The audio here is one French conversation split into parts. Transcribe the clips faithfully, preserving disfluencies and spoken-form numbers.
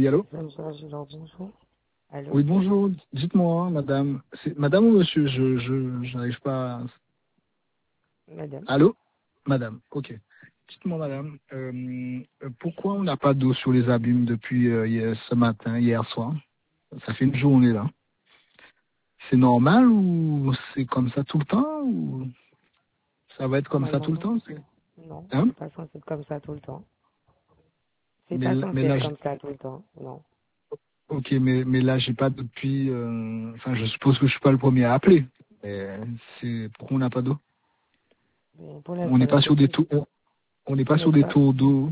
Oui, allô? Bonjour. Allô? Oui, bonjour. Dites-moi, madame. C'est madame ou monsieur? Je, je, je n'arrive pas à... Madame. Allô? Madame, ok. Dites-moi, madame, euh, euh, pourquoi on n'a pas d'eau sur les abîmes depuis euh, hier, ce matin, hier soir? Ça fait une journée, là. C'est normal ou c'est comme ça tout le temps ou ça va être comme ça Normalement, tout le non. temps? c'est- Non, Hein? c'est pas censé être comme ça tout le temps. C'est Mais, pas là- mais censé là, être j'- comme ça tout le temps. Non. ok, mais, mais là, j'ai pas depuis... euh, Enfin, je suppose que je suis pas le premier à appeler. Mais c'est pourquoi on n'a pas d'eau? Mais pour On l'instant, n'est le pas sur des Covid, tours, on on n'est on pas n'est sur des pas. tours d'eau.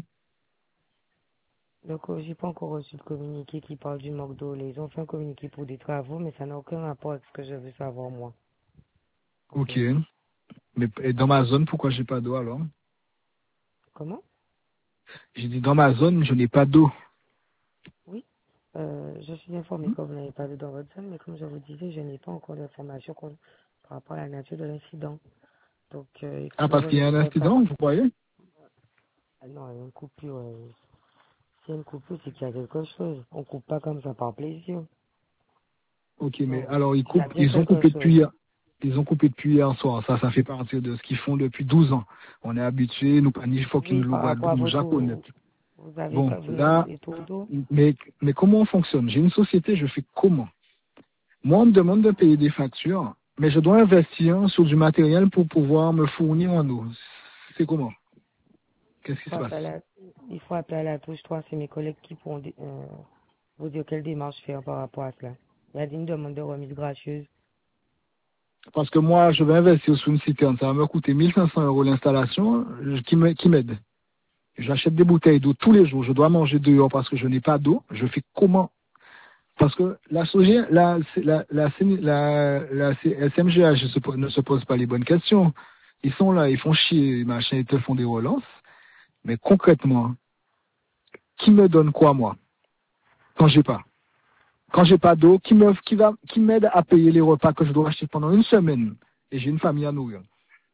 Donc, euh, j'ai pas encore reçu de communiqué qui parle du manque d'eau. Ils ont fait un communiqué pour des travaux, mais ça n'a aucun rapport avec ce que je veux savoir, moi. En Ok. fait. Mais et dans ma zone, pourquoi j'ai pas d'eau alors? Comment? J'ai dit dans ma zone, je n'ai pas d'eau. Oui. Euh, je suis informé Hmm? que vous n'avez pas vu dans votre zone, mais comme je vous disais, je n'ai pas encore d'informations con- par rapport à la nature de l'incident. Donc, euh, il faut Ah, que je parce qu'il y a un revienne vers. incident, vous croyez? Ah non, il y a une coupure. euh, S'il y a une coupure, c'est qu'il y a quelque chose. On coupe pas comme ça par plaisir. Ok, mais Non, alors ils il y a coupent, bien ils ont quelque coupé depuis chose. hier. Ils ont coupé depuis hier soir. Ça, ça fait partie de ce qu'ils font depuis douze ans. On est habitués, nous pas ni fucking Oui, le par rapport Guadeloupe, à nous votre japonais. eau, vous avez Bon, pas, vous n'avez pas là, des taux d'eau. mais, mais comment on fonctionne? J'ai une société, je fais comment? Moi, on me demande de payer des factures, mais je dois investir sur du matériel pour pouvoir me fournir en eau. C'est comment? Qu'est-ce Il qui faut se passe? appeler à la, il faut appeler à la touche trois. C'est mes collègues qui pourront dé- euh, vous dire quelle démarche faire par rapport à cela. Il y a une demande de remise gracieuse. Parce que moi, je vais investir sur une citerne. Ça va me coûter mille cinq cents euros l'installation euh, qui me- qui m'aide. J'achète des bouteilles d'eau tous les jours. Je dois manger dehors parce que je n'ai pas d'eau. Je fais comment? Parce que la, soja- la, la, la, la, la S M G H ne se po- ne se pose pas les bonnes questions. Ils sont là, ils font chier, machin, ils te font des relances. Mais concrètement, qui me donne quoi, moi, quand j'ai pas? Quand j'ai pas d'eau, qui me, qui va, qui m'aide à payer les repas que je dois acheter pendant une semaine? Et j'ai une famille à nourrir.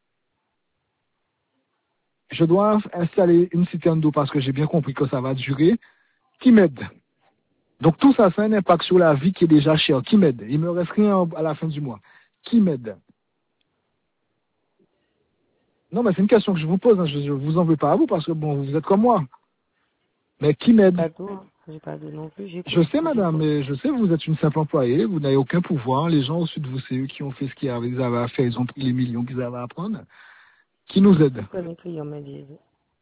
Je dois installer une citerne d'eau parce que j'ai bien compris que ça va durer. Qui m'aide? Donc tout ça, c'est un impact sur la vie qui est déjà chère. Qui m'aide? Il me reste rien à la fin du mois. Qui m'aide? Non, mais c'est une question que je vous pose. Hein. Je ne vous en veux pas à vous parce que bon, vous êtes comme moi. Mais qui J'ai m'aide? pas d'eau, hein. J'ai pas d'eau non plus. Je J'écoute, sais, madame, j'écoute. mais je sais, vous êtes une simple employée. Vous n'avez aucun pouvoir. Les gens au-dessus de vous, c'est eux qui ont fait ce qu'ils avaient ils avaient à faire. Ils ont pris les millions qu'ils avaient à prendre. Qui nous aide? C'est ce que mes clients me disent.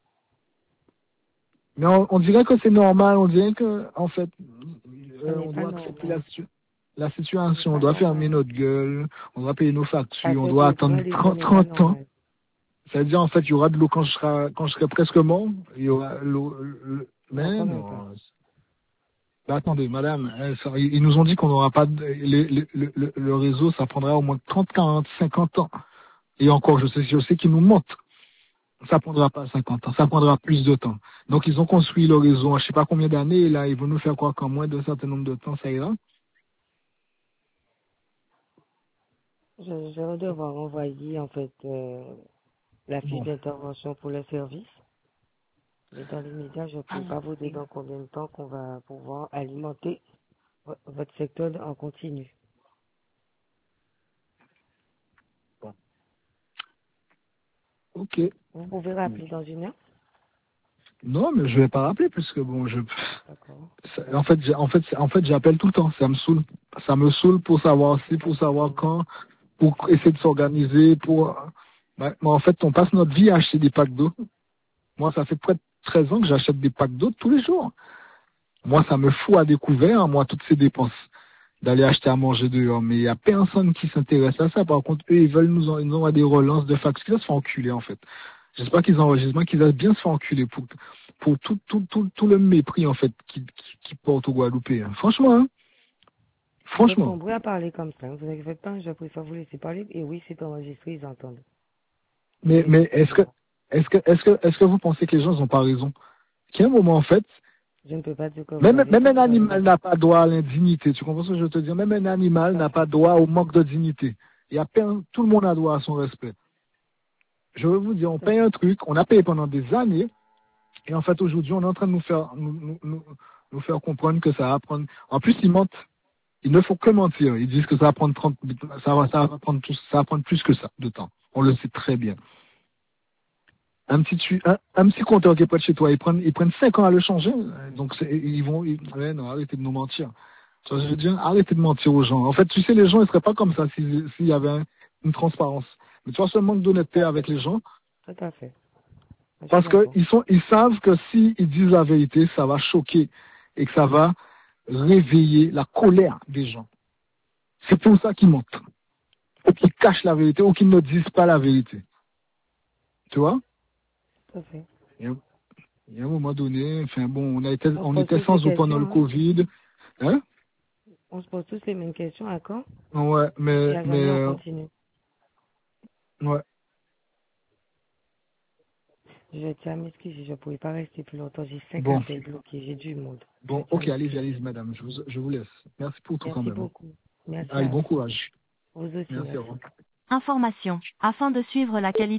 Mais on, on dirait que c'est normal. On dirait que, en fait, Ce euh, n'est on pas doit accepter la, normal. situ- la Ce n'est situation. On pas doit fermer normal. notre gueule. On doit payer nos factures. On Passer doit besoin attendre des gens trente n'est pas trente ans. normal. C'est-à-dire, en fait, il y aura de l'eau quand je serai, quand je serai presque mort. Il y aura l'eau. le- Non, Mais quand même pas. non. Bah, attendez, madame, hein, ça- ils ils nous ont dit qu'on n'aura pas de, le, le, le, le réseau, ça prendra au moins trente, quarante, cinquante ans. Et encore, je sais, je sais qu'ils nous mentent. Ça prendra pas cinquante ans, ça prendra plus de temps. Donc, ils ont construit le réseau en je sais pas combien d'années, et là, ils vont nous faire croire qu'en moins d'un certain nombre de temps, ça ira. Je, je vais devoir envoyer, en fait, euh, la fiche Bon. d'intervention pour le service. Mais dans l'immédiat, je ne peux pas vous dire dans combien de temps qu'on va pouvoir alimenter vo- votre secteur en continu. Bon. Ok. Vous pouvez rappeler dans une heure? Non, mais je vais pas rappeler, puisque bon, je, D'accord. ça- en fait, j'ai- en fait, c'est- en fait, j'appelle tout le temps. Ça me saoule. Ça me saoule pour savoir si, pour savoir D'accord. quand, pour essayer de s'organiser, pour, ouais, mais en fait, on passe notre vie à acheter des packs d'eau. Moi, ça fait près de treize ans que j'achète des packs d'eau tous les jours. Moi, ça me fout à découvert, moi, toutes ces dépenses d'aller acheter à manger dehors. Mais il y a personne qui s'intéresse à ça. Par contre, eux, ils veulent nous, en- ils nous envoient des relances de factures. Ils doivent se faire enculer, en fait. J'espère qu'ils en, j'espère qu'ils doivent bien se faire enculer pour, pour tout, tout, tout, tout le mépris, en fait, qui, qui, qui porte au Guadeloupéen. Franchement, hein. Vous êtes Franchement. nombreux à parler comme ça. Ne vous inquiétez pas, je préfère vous laisser parler. Et oui, c'est enregistré, ils entendent. Mais, Et mais est-ce que, effectivement, est-ce que, est-ce que, est-ce que vous pensez que les gens n'ont pas raison? Qu'il y a un moment, en fait, je ne peux pas dire que vous même, avez même tort, un animal malheureusement. n'a pas droit à l'indignité. Tu comprends ce que je veux te dire? Même un Tout animal à n'a pas fait. droit au manque de dignité. Il y a plein- tout le monde a droit à son respect. Je veux vous dire, on Tout à paye fait. un truc, on a payé pendant des années, et en fait, aujourd'hui, on est en train de nous faire, nous, nous, nous, Nous faire comprendre que ça va prendre... En plus, ils mentent. Ils ne font que mentir. Ils disent que ça va prendre trente, ça va, ça va prendre tout, ça va prendre plus que ça de temps. On le sait très bien. Un petit, un, un petit compteur qui est près de chez toi, ils prennent, ils prennent cinq ans à le changer. Donc, ils vont, ils, ouais, non, arrêtez de nous mentir. Tu vois, je veux dire, arrêtez de mentir aux gens. En fait, tu sais, les gens, ils seraient pas comme ça s'il s'il y avait un, une transparence. Mais tu vois, ce manque d'honnêteté avec les gens. Tout à fait. Parce que ils sont, ils savent que s'ils disent la vérité, ça va choquer et que ça va réveiller la colère des gens. C'est pour ça qu'ils mentent. Ou qu'ils cachent la vérité, ou qu'ils ne disent pas la vérité. Tu vois? Tout à fait. Il y a, il y a un moment donné, enfin bon, on, a été, on, on était sans eau pendant le hein. Covid. Hein? On se pose tous les mêmes questions, à quand? Ouais, mais... Et mais on continue. Ouais. Je tiens à m'excuser, je ne pouvais pas rester plus longtemps. J'ai cinq bon. appels bloqués, j'ai du monde. Bon, ok, allez-y, allez-y, madame. Je vous, je vous laisse. Merci pour tout Merci quand même. beaucoup. Merci. Allez, bon courage. Vous aussi. Merci, merci. au revoir. Information. Afin de suivre la qualité